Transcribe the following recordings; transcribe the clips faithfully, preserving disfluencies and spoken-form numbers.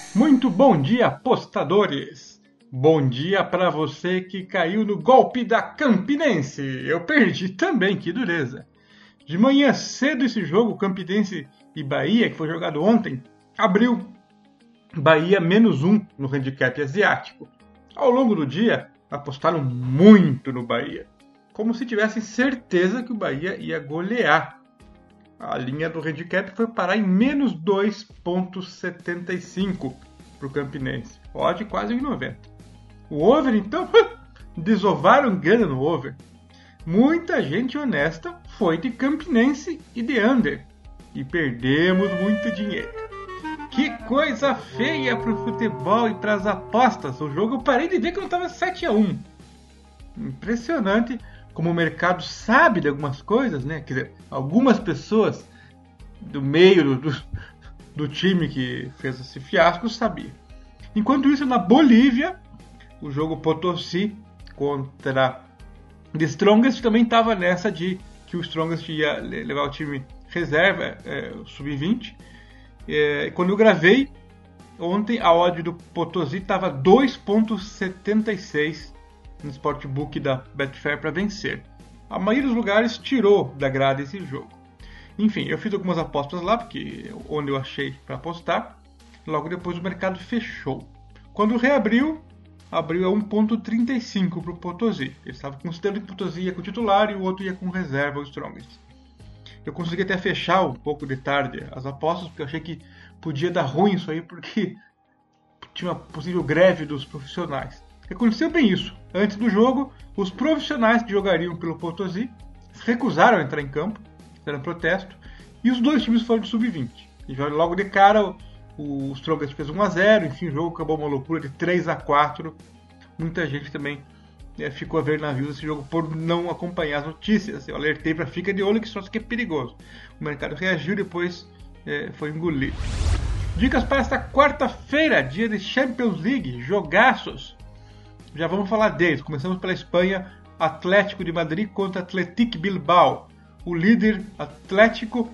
Muito bom dia, apostadores! Bom dia para você que caiu no golpe da Campinense. Eu perdi também, que dureza. De manhã cedo esse jogo, Campinense e Bahia, que foi jogado ontem, abriu Bahia menos um no handicap asiático. Ao longo do dia, apostaram muito no Bahia, como se tivessem certeza que o Bahia ia golear. A linha do handicap foi parar em menos dois vírgula setenta e cinco para o Campinense. Odd quase em noventa. O over, então, desovaram grana no over. Muita gente honesta foi de Campinense e de under. E perdemos muito dinheiro. Que coisa feia para o futebol e para as apostas. O jogo eu parei de ver que não estava sete a um. Impressionante como o mercado sabe de algumas coisas, né? Quer dizer, algumas pessoas do meio do, do, do time que fez esse fiasco sabiam. Enquanto isso, na Bolívia, o jogo Potosí contra The Strongest também estava nessa de que o Strongest ia levar o time reserva, é, sub vinte. É, quando eu gravei, ontem a odd do Potosí estava dois vírgula setenta e seis no Sportbook da Betfair para vencer. A maioria dos lugares tirou da grade esse jogo. Enfim, eu fiz algumas apostas lá, porque onde eu achei para apostar. Logo depois o mercado fechou. Quando reabriu, abriu a um vírgula trinta e cinco para o Potosí. Eles estavam considerando que o Potosí ia com titular e o outro ia com reserva, o Strongest. Eu consegui até fechar um pouco de tarde as apostas, porque eu achei que podia dar ruim isso aí, porque tinha uma possível greve dos profissionais. Aconteceu bem isso. Antes do jogo, os profissionais que jogariam pelo Potosí recusaram a entrar em campo, fizeram protesto, e os dois times foram de sub vinte. E logo de cara, o Strongest fez um a zero, enfim, o jogo acabou uma loucura de três a quatro. Muita gente também é, ficou a ver navios esse jogo por não acompanhar as notícias. Eu alertei para fica de olho que isso aqui é perigoso. O mercado reagiu e depois é, foi engolido. Dicas para esta quarta-feira, dia de Champions League, jogaços. Já vamos falar deles. Começamos pela Espanha, Atlético de Madrid contra Athletic Bilbao. O líder Atlético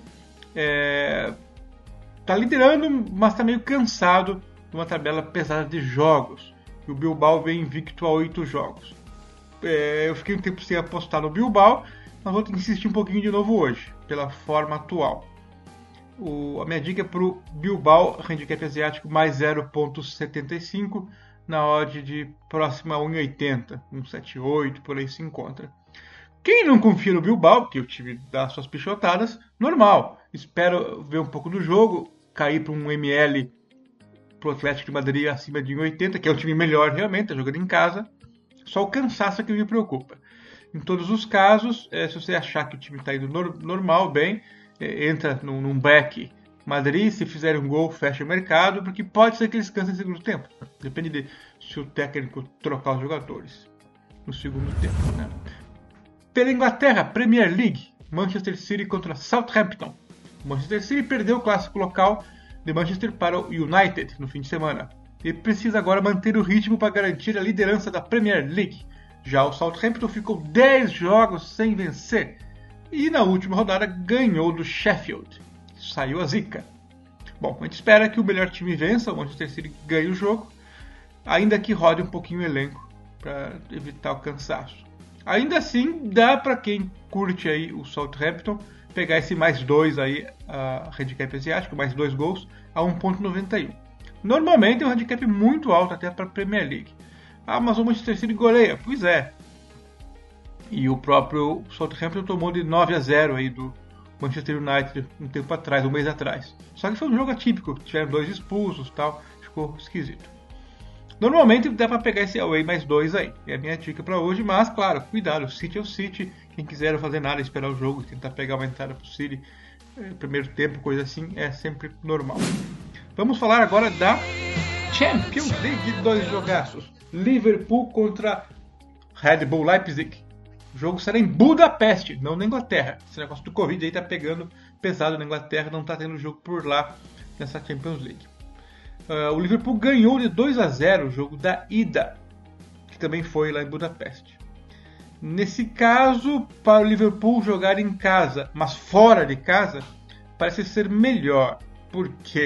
está é, liderando, mas está meio cansado de uma tabela pesada de jogos. E o Bilbao vem invicto a oito jogos. É, eu fiquei um tempo sem apostar no Bilbao, mas vou insistir um pouquinho de novo hoje, pela forma atual. O, a minha dica é para o Bilbao, handicap asiático, mais zero vírgula setenta e cinco, na odd de próxima a um vírgula oitenta, um vírgula setenta e oito, por aí se encontra. Quem não confia no Bilbao, que o time dá suas pichotadas, normal. Espero ver um pouco do jogo, cair para um M L pro Atlético de Madrid acima de um vírgula oitenta, que é um time melhor realmente, tá jogando em casa. Só o cansaço é que me preocupa. Em todos os casos, é, se você achar que o time está indo no, normal, bem, é, entra num, num back Madrid, se fizer um gol, fecha o mercado, porque pode ser que eles cansem no segundo tempo. Depende de se o técnico trocar os jogadores no segundo tempo, né? Pela Inglaterra, Premier League, Manchester City contra Southampton. Manchester City perdeu o clássico local de Manchester para o United no fim de semana. E precisa agora manter o ritmo para garantir a liderança da Premier League. Já o Southampton ficou dez jogos sem vencer e na última rodada ganhou do Sheffield. Saiu a zica. Bom, a gente espera que o melhor time vença, o Manchester City ganhe o jogo, ainda que rode um pouquinho o elenco para evitar o cansaço. Ainda assim, dá para quem curte aí o Southampton pegar esse mais dois aí, a handicap asiático, mais dois gols, a um vírgula noventa e um. Normalmente é um handicap muito alto até para a Premier League. Ah, mas o Manchester City goleia. Pois é. E o próprio Southampton tomou de nove a zero aí do Manchester United um tempo atrás, um mês atrás. Só que foi um jogo atípico, tiveram dois expulsos e tal, ficou esquisito. Normalmente dá para pegar esse away mais dois aí, é a minha dica para hoje, mas claro, cuidado, o City é o City, quem quiser não fazer nada, esperar o jogo, tentar pegar uma entrada pro City, é, primeiro tempo, coisa assim, é sempre normal. Vamos falar agora da Champions League, dois jogaços, Liverpool contra Red Bull Leipzig. O jogo será em Budapeste, não na Inglaterra. Esse negócio do Covid aí tá pegando pesado na Inglaterra, não tá tendo jogo por lá nessa Champions League. Uh, o Liverpool ganhou de dois a zero o jogo da ida, que também foi lá em Budapeste. Nesse caso, para o Liverpool jogar em casa, mas fora de casa, parece ser melhor. Por quê?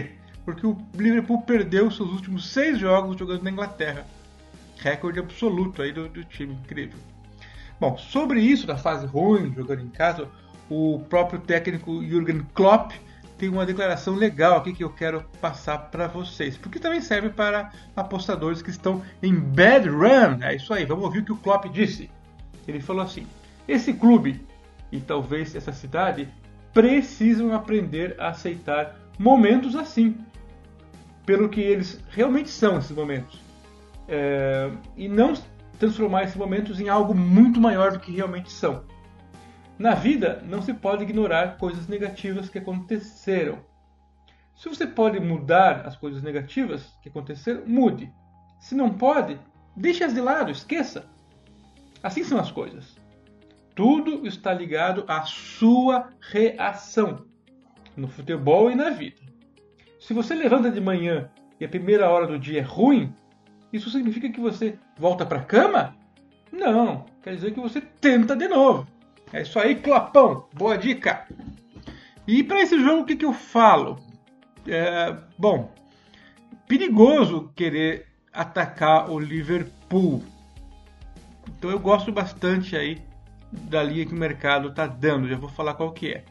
porque o Liverpool perdeu seus últimos seis jogos jogando na Inglaterra. Recorde absoluto aí do, do time, incrível. Bom, sobre isso, da fase ruim, jogando em casa, o próprio técnico Jürgen Klopp tem uma declaração legal aqui que eu quero passar para vocês, porque também serve para apostadores que estão em bad run. É isso aí, vamos ouvir o que o Klopp disse. Ele falou assim: esse clube e talvez essa cidade precisam aprender a aceitar momentos assim, pelo que eles realmente são esses momentos, é, e não transformar esses momentos em algo muito maior do que realmente são. Na vida, não se pode ignorar coisas negativas que aconteceram. Se você pode mudar as coisas negativas que aconteceram, mude. Se não pode, deixe-as de lado, esqueça. Assim são as coisas. Tudo está ligado à sua reação, no futebol e na vida. Se você levanta de manhã e a primeira hora do dia é ruim, isso significa que você volta para a cama? Não, quer dizer que você tenta de novo. É isso aí, Clopão. Boa dica. E para esse jogo, o que, que eu falo? É, bom, perigoso querer atacar o Liverpool. Então eu gosto bastante aí da linha que o mercado está dando. Já vou falar qual que é.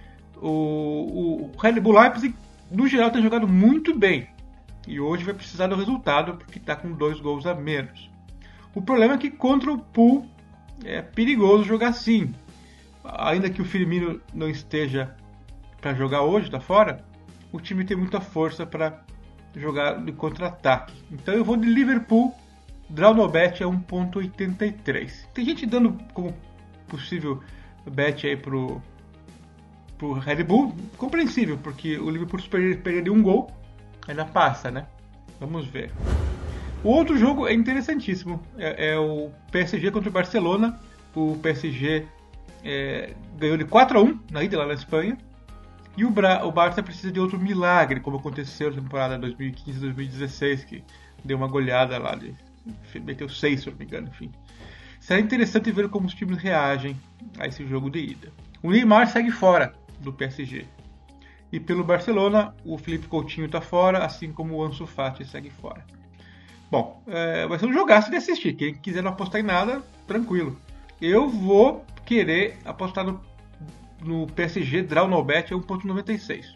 O, o Red Bull Leipzig, no geral, tem jogado muito bem. E hoje vai precisar do resultado, porque está com dois gols a menos. O problema é que contra o Pool é perigoso jogar assim. Ainda que o Firmino não esteja para jogar hoje, está fora, o time tem muita força para jogar de contra-ataque. Então eu vou de Liverpool, draw no bet é um ponto oitenta e três. Tem gente dando como possível bet aí pro, pro Red Bull, compreensível, porque o Liverpool perderia um gol, ainda passa, né? Vamos ver. O outro jogo é interessantíssimo, é, é o P S G contra o Barcelona. O P S G É, ganhou de quatro a um na ida lá na Espanha, e o, Bra- o Barça precisa de outro milagre, como aconteceu na temporada dois mil e quinze dois mil e dezesseis, que deu uma goleada lá, de, meteu seis, se eu não me engano. Enfim, será interessante ver como os times reagem a esse jogo de ida. O Neymar segue fora do P S G, e pelo Barcelona o Felipe Coutinho está fora, assim como o Ansu Fati segue fora. Bom, é, vai ser um jogaço de assistir. Quem quiser não apostar em nada, tranquilo. Eu vou querer apostar no, no P S G, draw no bet é um ponto noventa e seis.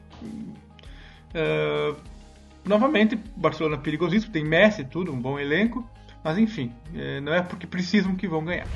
Uh, novamente, Barcelona é perigosíssimo, tem Messi e tudo, um bom elenco, mas enfim, é, não é porque precisam que vão ganhar.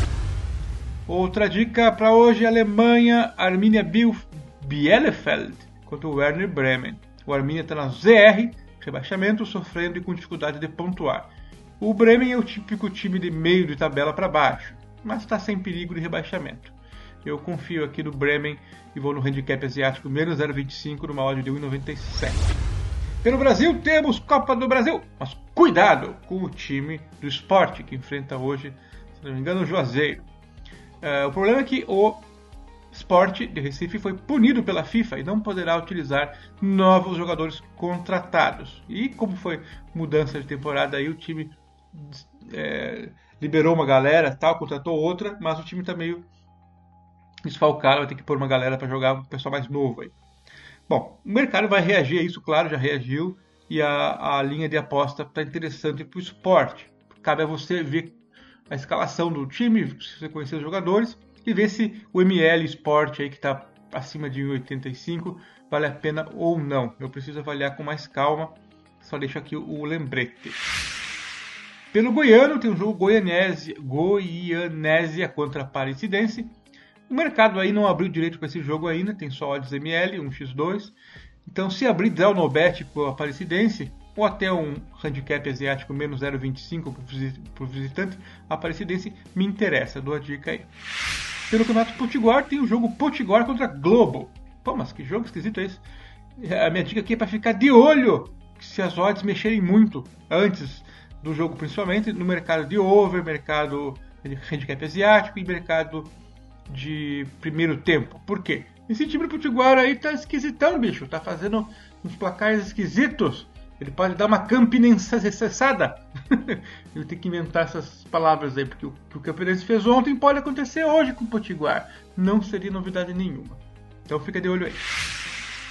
Outra dica para hoje: Alemanha, Arminia Bielefeld contra o Werder Bremen. O Arminia está na Z R, rebaixamento, sofrendo e com dificuldade de pontuar. O Bremen é o típico time de meio de tabela para baixo, mas está sem perigo de rebaixamento. Eu confio aqui no Bremen e vou no handicap asiático menos zero vírgula vinte e cinco numa odd de um vírgula noventa e sete. Pelo Brasil temos Copa do Brasil, mas cuidado com o time do Sport, que enfrenta hoje, se não me engano, o Juazeiro. Uh, o problema é que o Sport de Recife foi punido pela FIFA e não poderá utilizar novos jogadores contratados. E como foi mudança de temporada, aí o time é, liberou uma galera, tal, contratou outra, mas o time está meio desfalcado, vai ter que pôr uma galera para jogar, um pessoal mais novo aí. Bom, o mercado vai reagir a isso, claro, já reagiu, e a, a linha de aposta está interessante para o Sport. Cabe a você ver a escalação do time, se você conhecer os jogadores, e ver se o M L Sport aí que está acima de um vírgula oitenta e cinco vale a pena ou não. Eu preciso avaliar com mais calma, só deixo aqui o lembrete. Pelo Goiano tem um jogo Goianésia, Goianésia contra a Aparecidense. O mercado aí não abriu direito para esse jogo ainda, tem só odds M L, um por dois. Então se abrir draw no bet para o Aparecidense, ou até um handicap asiático menos zero vírgula vinte e cinco para o visitante, a Aparecidense me interessa, dou a dica aí. Pelo Campeonato Potiguar tem o jogo Potiguar contra Globo. Pô, mas que jogo esquisito é esse? A minha dica aqui é para ficar de olho se as odds mexerem muito antes do jogo, principalmente no mercado de over, mercado de handicap asiático e mercado de primeiro tempo. Por quê? Esse time do Potiguar aí tá esquisitão, bicho. Tá fazendo uns placares esquisitos. Ele pode dar uma campinense cessada. Ele tem que inventar essas palavras aí, porque o que o Campinense fez ontem pode acontecer hoje com o Potiguar. Não seria novidade nenhuma. Então fica de olho aí.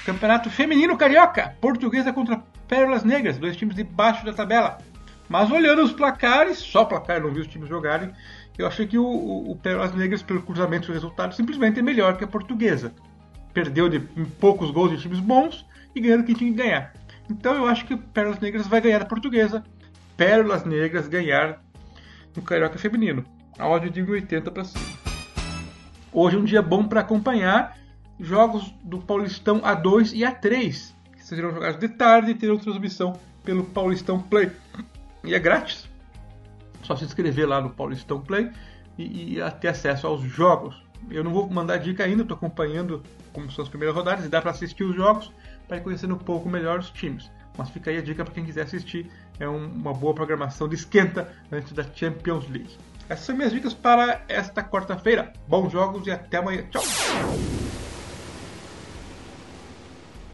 Campeonato Feminino Carioca, Portuguesa contra Pérolas Negras, dois times de baixo da tabela. Mas olhando os placares, só placar, não vi os times jogarem, eu achei que o, o, o Pérolas Negras, pelo cruzamento dos resultados, simplesmente é melhor que a Portuguesa. Perdeu de poucos gols de times bons e ganhando quem tinha que ganhar. Então eu acho que o Pérolas Negras vai ganhar a Portuguesa. Pérolas Negras ganhar no Carioca Feminino. A odd de oitenta para cima. Hoje é um dia bom para acompanhar jogos do Paulistão A dois e A três, que serão jogados de tarde e terão transmissão pelo Paulistão Play. E é grátis. Só se inscrever lá no Paulistão Play e, e ter acesso aos jogos. Eu não vou mandar dica ainda, estou acompanhando como são as primeiras rodadas e dá para assistir os jogos para ir conhecendo um pouco melhor os times. Mas fica aí a dica para quem quiser assistir. É um, uma boa programação de esquenta antes da Champions League. Essas são minhas dicas para esta quarta-feira. Bons jogos e até amanhã. Tchau!